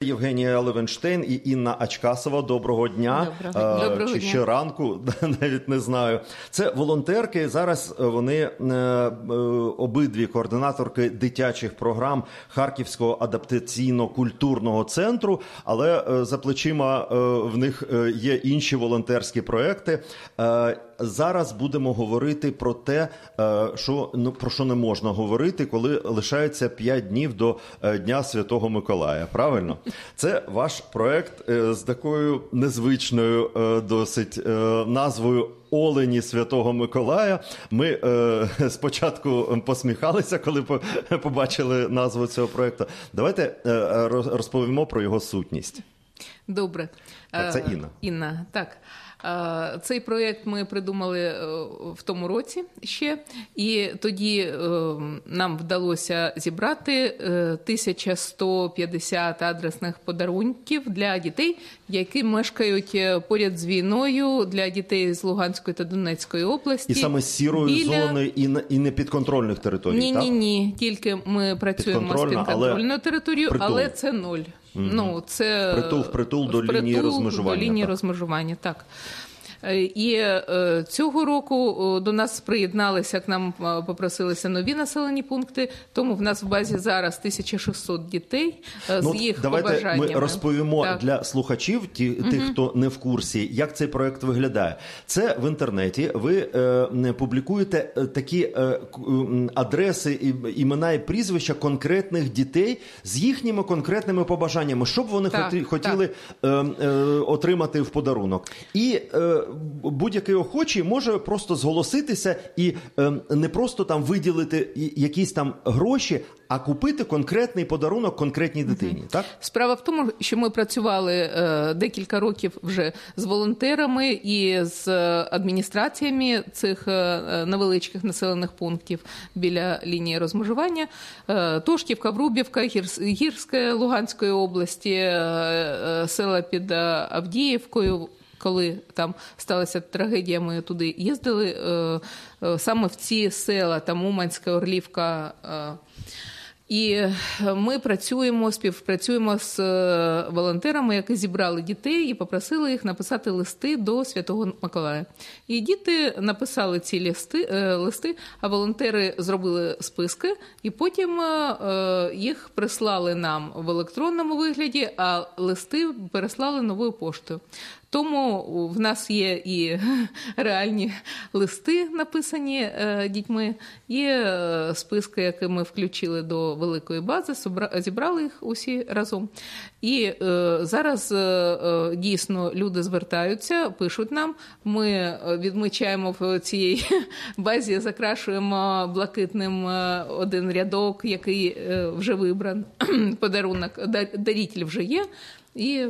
Євгенія Левенштейн і Інна Ачкасова. Доброго дня. Доброго чи дня. ще ранку, навіть не знаю. Це волонтерки. Зараз вони обидві координаторки дитячих програм Харківського адаптаційно-культурного центру, але за плечима в них є інші волонтерські проекти. Зараз будемо говорити про те, про що не можна говорити, коли лишається 5 днів до Дня Святого Миколая. Правильно? Це ваш проект з такою незвичною досить назвою «Олені Святого Миколая». Ми спочатку посміхалися, коли побачили назву цього проекту. Давайте розповімо про його сутність. Добре. Так, це Інна. Інна, так. Цей проєкт ми придумали в тому році ще, і тоді нам вдалося зібрати 1150 адресних подарунків для дітей, які мешкають поряд з війною, для дітей з Луганської та Донецької області. І саме з сірої зони і непідконтрольних територій, так? Ні, тільки ми працюємо з підконтрольною територією, але це 0. Ну, це впритул до лінії розмежування. До лінії розмежування, так. І цього року до нас приєдналися, к нам попросилися нові населені пункти, тому в нас в базі зараз 1600 дітей з їх побажаннями. Давайте ми розповімо для слухачів, тих, хто не в курсі, як цей проект виглядає. Це в інтернеті, ви публікуєте такі адреси, імена і прізвища конкретних дітей з їхніми конкретними побажаннями, що б вони хотіли отримати в подарунок. І будь-який охочий може просто зголоситися і не просто там виділити якісь там гроші, а купити конкретний подарунок конкретній дитині, так? Справа в тому, що ми працювали декілька років вже з волонтерами і з адміністраціями цих невеличких населених пунктів біля лінії розмежування. Тошківка, Врубівка, Гірське Луганської області, села під Авдіївкою. Коли там сталася трагедія, ми туди їздили, саме в ці села, там Уманська, Орлівка. І ми співпрацюємо з волонтерами, які зібрали дітей і попросили їх написати листи до Святого Миколая. І діти написали ці листи, а волонтери зробили списки, і потім їх прислали нам в електронному вигляді, а листи переслали новою поштою. Тому в нас є і реальні листи, написані дітьми, є списки, які ми включили до великої бази, зібрали їх усі разом. І зараз дійсно люди звертаються, пишуть нам, ми відмічаємо в цій базі, закрашуємо блакитним один рядок, який вже вибран, подарунок, даритель вже є, і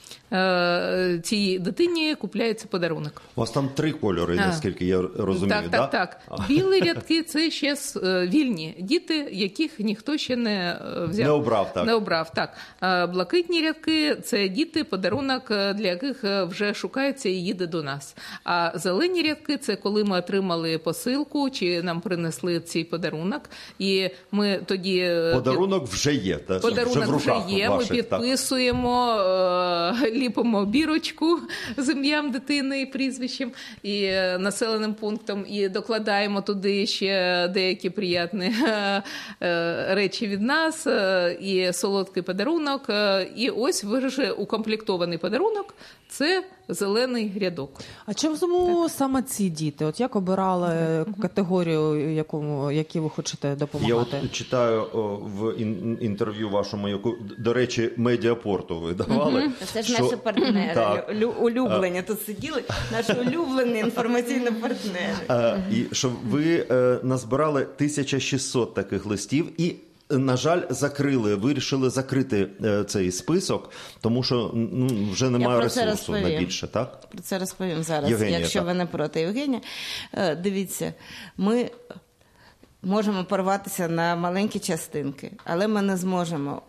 цій дитині купляється подарунок. У вас там 3 кольори, наскільки я розумію, так? Так. Білі рядки – це ще вільні діти, яких ніхто ще не взяв. Не обрав, так. Блакитні рядки – це діти, подарунок для яких вже шукається і їде до нас. А зелені рядки – це коли ми отримали посилку, чи нам принесли цей подарунок, і ми тоді… Подарунок вже є, так? Подарунок вже є, ваших, ми підписуємо, ліпимо бірочку з ім'ям дитини і прізвищем, і населеним пунктом, і докладаємо туди ще деякі приємні речі від нас, і солодкий подарунок. І ось вже укомплектований подарунок – це зелений рядок. А чому саме ці діти? От як обирали категорію, якій ви хочете допомагати? Я от читаю в інтерв'ю вашому, яку, до речі, Медіапорту ви давали. Це ж наші партнери, улюблені тут сиділи, наші улюблені інформаційні партнери. І що ви назбирали 1600 таких листів і, на жаль, вирішили закрити цей список, тому що вже немає ресурсу на більше, так? Про це розповім зараз, Євгенія, якщо ви не проти. Євгенія, дивіться, ми можемо порватися на маленькі частинки, але ми не зможемо.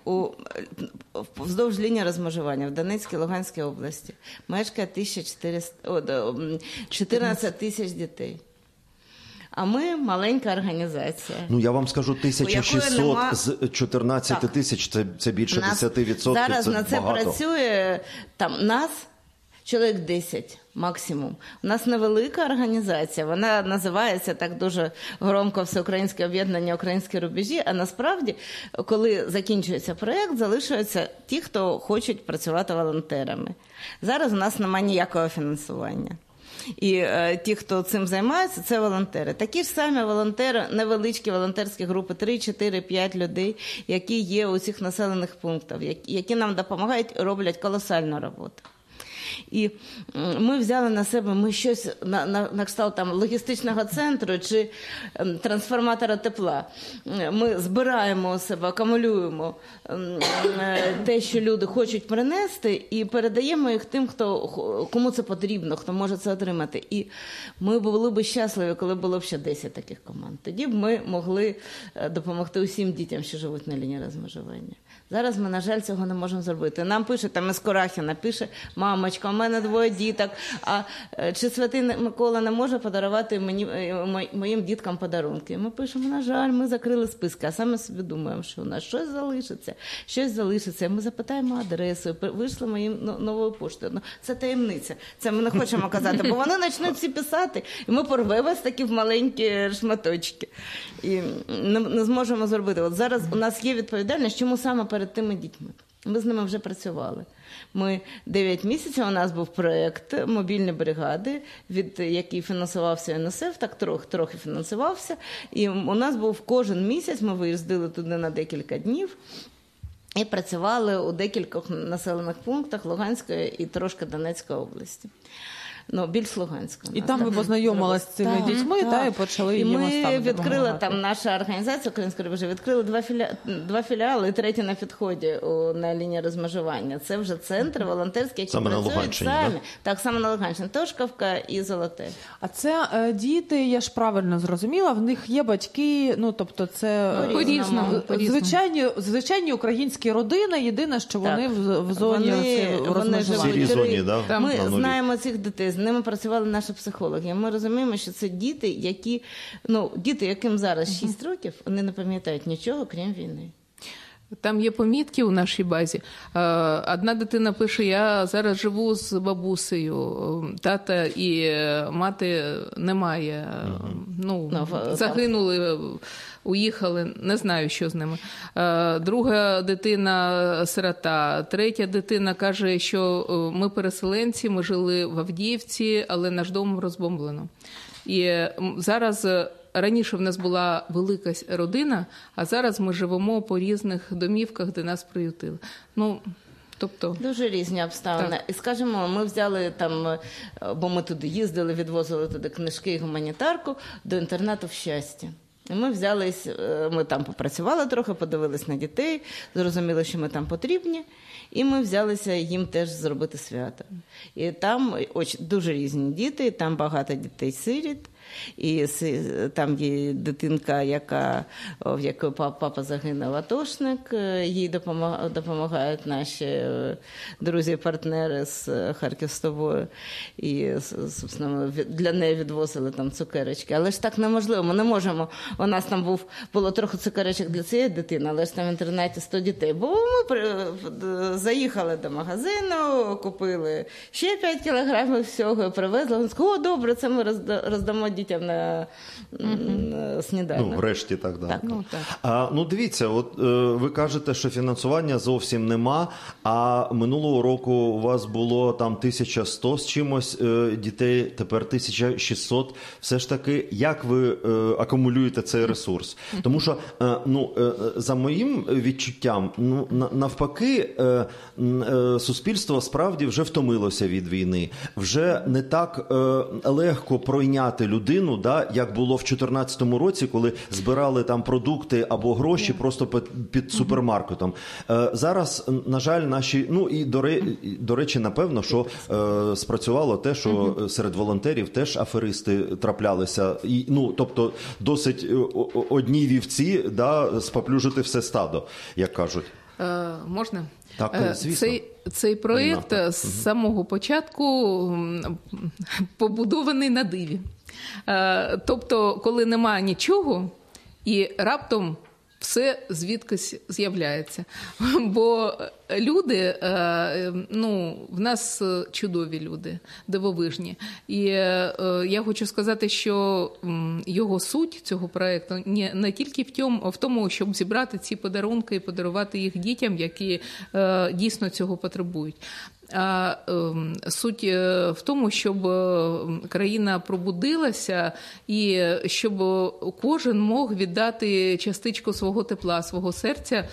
Вздовж лінії розмежування в Донецькій, Луганській області мешкає 14 тисяч дітей. А ми маленька організація. Ну, я вам скажу, 1600 з 14 Так. тисяч – це більше 10%. Зараз це на це багато. працює нас чоловік 10 максимум. У нас невелика організація, вона називається так дуже громко Всеукраїнське об'єднання «Українські рубежі», а насправді, коли закінчується проєкт, залишаються ті, хто хочуть працювати волонтерами. Зараз у нас немає ніякого фінансування. І ті, хто цим займається, це волонтери. Такі ж самі волонтери, невеличкі волонтерські групи, 3, 4, 5 людей, які є у цих населених пунктах, які нам допомагають, роблять колосальну роботу. І ми взяли на себе, ми щось на кшталт там логістичного центру чи трансформатора тепла. Ми збираємо у себе, акумулюємо те, що люди хочуть принести, і передаємо їх тим, кому це потрібно, хто може це отримати. І ми були б щасливі, коли було б ще 10 таких команд. Тоді б ми могли допомогти усім дітям, що живуть на лінії розмежування. Зараз ми, на жаль, цього не можемо зробити. Нам пише, там із Корахіна пише: мамочка, у мене 2 діток, а чи Святий Микола не може подарувати моїм діткам подарунки? Ми пишемо: на жаль, ми закрили списки, а саме собі думаємо, що у нас щось залишиться. Ми запитаємо адресу, вийшлемо їм новою поштою. Ну, це таємниця, це ми не хочемо казати, бо вони почнуть всі писати, і ми порвемо такі в маленькі шматочки. І не зможемо зробити. От зараз у нас є відповідальність, чому саме перед тими дітьми. Ми з ними вже працювали. 9 місяців у нас був проєкт «Мобільні бригади», який фінансувався ЮНІСЕФ, так трохи фінансувався. І у нас був кожен місяць, ми виїздили туди на декілька днів і працювали у декількох населених пунктах Луганської і трошки Донецької області. Більш Луганської. І там ви познайомилися з цими дітьми, і почали їм допомагати. Ми відкрили, там наша організація «Українські рубежі» відкрили 2 філіали, і 3 на підході на лінії розмежування. Це вже центри волонтерські, які працюють самі. Так, саме на Луганщині. Тошківка і Золоте. А це діти, я ж правильно зрозуміла, в них є батьки, тобто це звичайні українські родини, єдине, що вони в зоні розмежування. В сірій зоні, да? Ми знаємо цих дітей. З ними працювали наші психологи. Ми розуміємо, що це діти, яким зараз 6 років, вони не пам'ятають нічого, крім війни. Там є помітки у нашій базі. Одна дитина пише: я зараз живу з бабусею, тата і мати немає. Загинули, уїхали, не знаю, що з ними. Друга дитина – сирота. Третя дитина каже, що ми переселенці, ми жили в Авдіївці, але наш дом розбомблено. І зараз... Раніше в нас була велика родина, а зараз ми живемо по різних домівках, де нас приютили. Дуже різні обставини. Так. І, скажімо, ми взяли там, бо ми туди їздили, відвозили туди книжки і гуманітарку, до інтернату в Щасті. І ми там попрацювали трохи, подивились на дітей, зрозуміли, що ми там потрібні, і ми взялися їм теж зробити свято. І там дуже різні діти, і там багато дітей-сиріт. І там є дитинка, в якої папа загинув, атошник, їй допомагають наші друзі і партнери з Харків-Стобою. І, собственно, для неї відвозили там цукерочки. Але ж так неможливо, ми не можемо. У нас там було трохи цукерочок для цієї дитини, але ж там в інтернеті 100 дітей. Бо ми заїхали до магазину, купили ще 5 кілограмів всього і привезли. Вони сказали: о, добре, це ми роздамо дітям на сніданок. Врешті так, да. Так. Дивіться, от ви кажете, що фінансування зовсім нема, а минулого року у вас було там 1100 з чимось дітей, тепер 1600. Все ж таки, як ви акумулюєте цей ресурс? Тому що, за моїм відчуттям, навпаки, суспільство справді вже втомилося від війни. Вже не так легко пройняти людину, як було в 2014 році, коли збирали там продукти або гроші просто під супермаркетом. Зараз, на жаль, наші... і до речі, напевно, що спрацювало те, що серед волонтерів теж аферисти траплялися. Тобто, досить одні вівці споплюжити все стадо, як кажуть. Можна? Так, звісно. Цей проєкт з самого початку побудований на диві. Тобто, коли немає нічого, і раптом все звідкись з'являється. Бо люди, в нас чудові люди, дивовижні. І я хочу сказати, що його суть цього проєкту не тільки в тому, щоб зібрати ці подарунки і подарувати їх дітям, які дійсно цього потребують. А суть в тому, щоб країна пробудилася і щоб кожен мог віддати частичку свого тепла, свого серця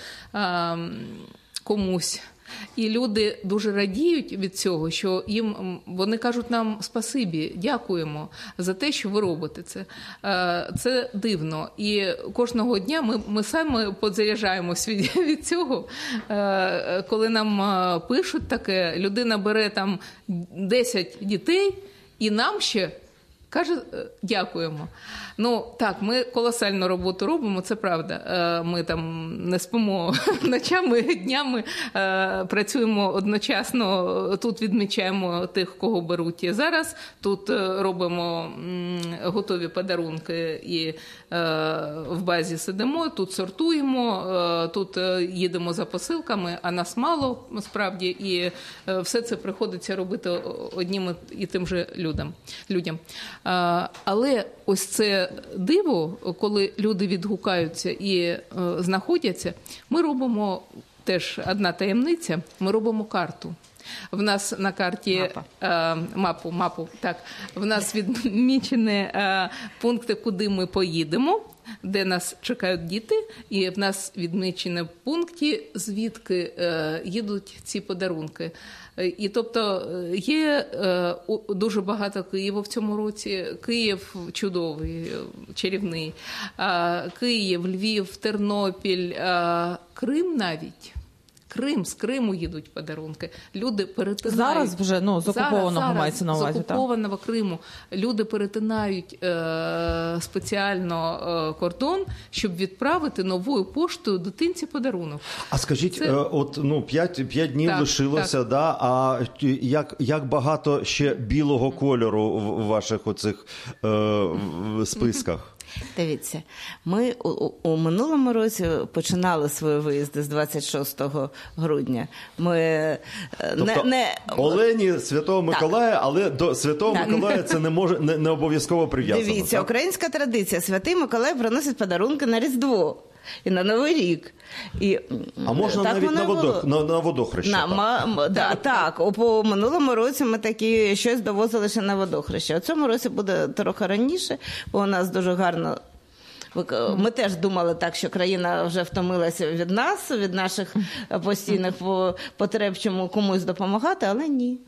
комусь. І люди дуже радіють від цього, що вони кажуть нам спасибі, дякуємо за те, що ви робите це. Це дивно. І кожного дня ми самі подзаряджаємось від цього. Коли нам пишуть таке, людина бере там 10 дітей і нам ще каже, дякуємо. Так, ми колосальну роботу робимо, це правда. Ми там не спимо ночами, днями, працюємо одночасно, тут відмічаємо тих, кого беруть зараз, тут робимо готові подарунки і в базі сидимо, тут сортуємо, тут їдемо за посилками, а нас мало, справді, і все це приходиться робити одним і тим же людям. Але ось це диво, коли люди відгукаються і знаходяться, ми робимо теж одна таємниця, ми робимо карту. В нас на карті мапу, так. В нас відмічені пункти, куди ми поїдемо, де нас чекають діти, і в нас відмічені пункти, звідки їдуть ці подарунки. І тобто є дуже багато Києва в цьому році. Київ чудовий, чарівний. Київ, Львів, Тернопіль, Крим навіть. З Криму їдуть подарунки. Люди перетинають. Зараз вже, з окупованого мається на увазі, з окупованого Криму. Люди перетинають спеціально кордон, щоб відправити новою поштою дитинці подарунок. А скажіть, 5 днів лишилося, так. Да? А як багато ще білого кольору в ваших оцих списках? Дивіться, ми у минулому році починали свої виїзди з 26 грудня. Ми Олені Святого Миколая, але до Святого Миколая це не обов'язково прив'язано. Дивіться, так? Українська традиція. Святий Миколай приносить подарунки на Різдво і на Новий рік. А можна навіть на водохреще. Так, у минулому році ми такі щось довозили ще на водохреще. У цьому році буде трохи раніше, бо у нас дуже гарно. Ми теж думали так, що країна вже втомилася від нас, від наших постійних потреб, чому комусь допомагати, але ні.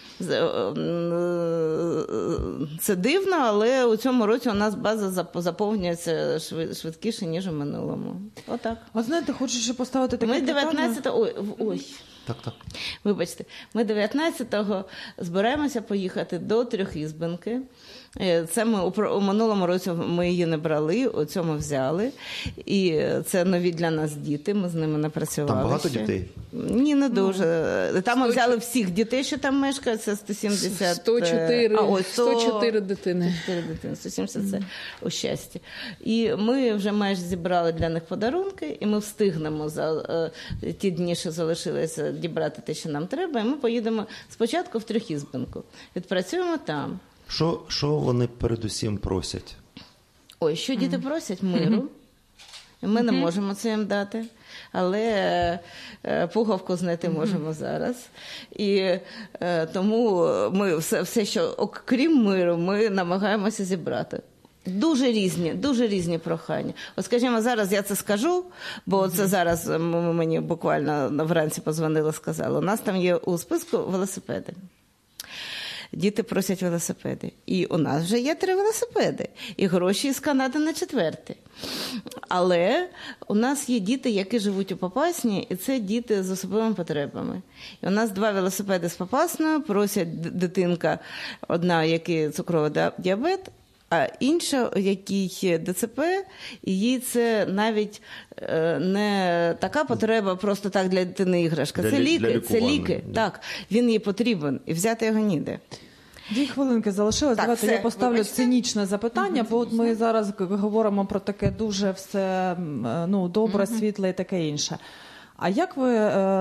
Це дивно, але у цьому році у нас база заповнюється швидкіше, ніж у минулому. Отак. А знаєте, хочу ще поставити таке питання. Так. Вибачте, ми 19-го збираємося поїхати до Трьохізбенки. Це ми у минулому році ми її не брали, у цьому взяли. І це нові для нас діти, ми з ними не працювали. Там багато ще. Дітей? Ні, не дуже. Там ми взяли всіх дітей, що там мешкають, це 170... 104 дитини. 170 це у щасті. І ми вже майже зібрали для них подарунки, і ми встигнемо за ті дні, що залишилися, дібрати те, що нам треба, і ми поїдемо спочатку в Трьохізбенку. Відпрацюємо там. Що вони передусім просять? Що діти просять? Миру. Ми не можемо це їм дати, але пуговку знайти можемо зараз. І тому ми все, що окрім миру, ми намагаємося зібрати. Дуже різні прохання. От, скажімо, зараз я це скажу, бо це зараз мені буквально вранці подзвонили, сказали. У нас там є у списку велосипеди. Діти просять велосипеди. І у нас вже є 3 велосипеди. І гроші з Канади на 4-й. Але у нас є діти, які живуть у Попасні, і це діти з особливими потребами. І у нас 2 велосипеди з Попасною, просять дитинка, одна, який цукровий діабет, А інша, який ДЦП, їй це навіть не така потреба просто так для дитини іграшка. Це ліки, це ліки. Так, він їй потрібен, і взяти його ніде. 2 хвилинки залишилось. Так, Давайте все, я поставлю вибачте. цинічне запитання, бо от ми зараз говоримо про таке дуже все добре, світле і таке інше. А як ви,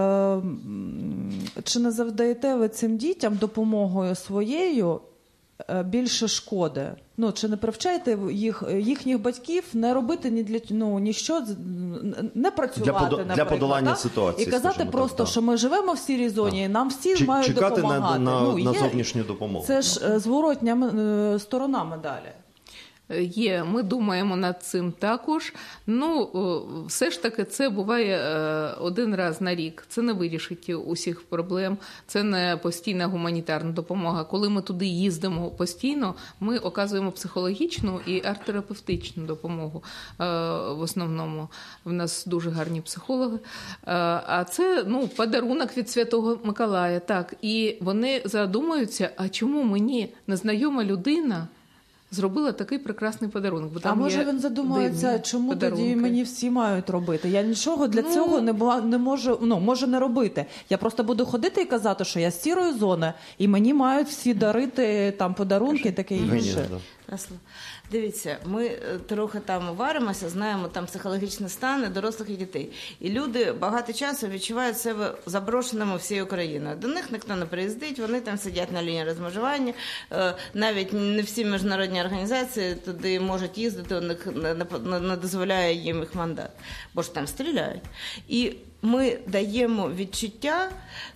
чи не завдаєте ви цим дітям допомогою своєю більше шкоди? Чи не привчаєте їхніх батьків не робити ніщо, не працювати, для подолання так? ситуації, І казати просто, так. що ми живемо в сірій зоні, і нам всі мають чекати допомагати. на зовнішню допомогу. Це ж зворотня сторона медалі. Є, ми думаємо над цим також. Все ж таки це буває один раз на рік. Це не вирішить усіх проблем, це не постійна гуманітарна допомога. Коли ми туди їздимо постійно, ми оказуємо психологічну і арт-терапевтичну допомогу в основному. В нас дуже гарні психологи. А це подарунок від Святого Миколая. Так. І вони задумаються, а чому мені незнайома людина зробила такий прекрасний подарунок. Бо там може він задумається, чому тоді мені всі мають робити? Я нічого для цього не можу, може не робити. Я просто буду ходити і казати, що я з сірої зони, і мені мають всі дарити там подарунки і таке інше. Дивіться, ми трохи там варимося, знаємо там психологічні стани дорослих і дітей. І люди багато часу відчувають себе заброшеними всією Україною. До них ніхто не приїздить, вони там сидять на лінії розмежування. Навіть не всі міжнародні організації туди можуть їздити, у них не дозволяє їм їх мандат, бо ж там стріляють. І ми даємо відчуття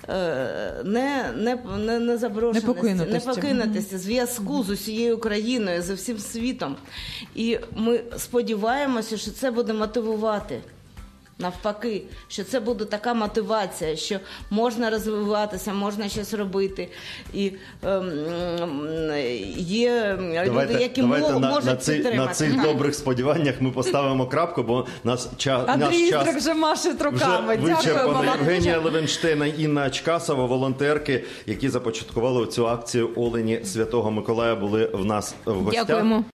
не заброшеності, не покинутості, зв'язку з усією Україною, з усім світом. І ми сподіваємося, що це буде мотивувати. Навпаки, що це буде така мотивація, що можна розвиватися, можна щось робити. І є люди, які можуть підтримати. На цих добрих сподіваннях ми поставимо крапку, бо наш час вже машить руками. Вже вичерпано. Євгенія Левенштейн, Інна Чкасова, волонтерки, які започаткували цю акцію «Олені Святого Миколая», були в нас в гостях. Дякуємо.